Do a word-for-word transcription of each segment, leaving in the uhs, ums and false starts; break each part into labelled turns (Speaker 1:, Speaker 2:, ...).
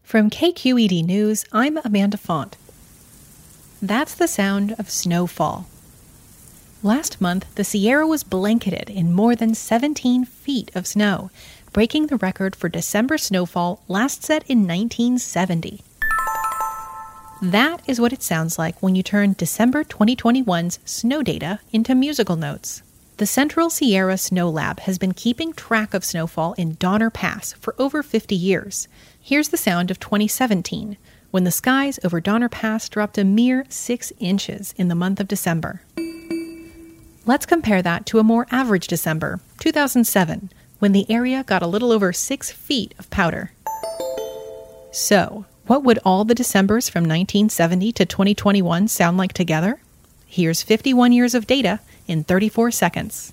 Speaker 1: From K Q E D News, I'm Amanda Font. That's the sound of snowfall. Last month, the Sierra was blanketed in more than seventeen feet of snow, breaking the record for December snowfall last set in nineteen seventy. That is what it sounds like when you turn December twenty twenty-one's snow data into musical notes. The Central Sierra Snow Lab has been keeping track of snowfall in Donner Pass for over fifty years. Here's the sound of twenty seventeen, when the skies over Donner Pass dropped a mere six inches in the month of December. Let's compare that to a more average December, two thousand seven, when the area got a little over six feet of powder. So, what would all the Decembers from nineteen seventy to twenty twenty-one sound like together? Here's fifty-one years of data in thirty-four seconds.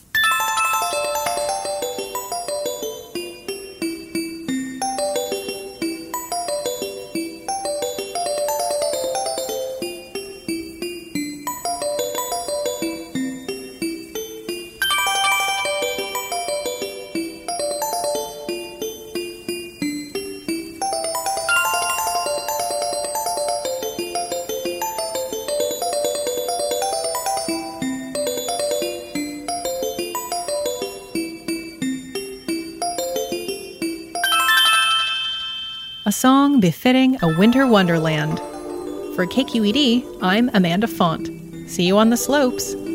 Speaker 1: A song befitting a winter wonderland. For K Q E D, I'm Amanda Font. See you on the slopes.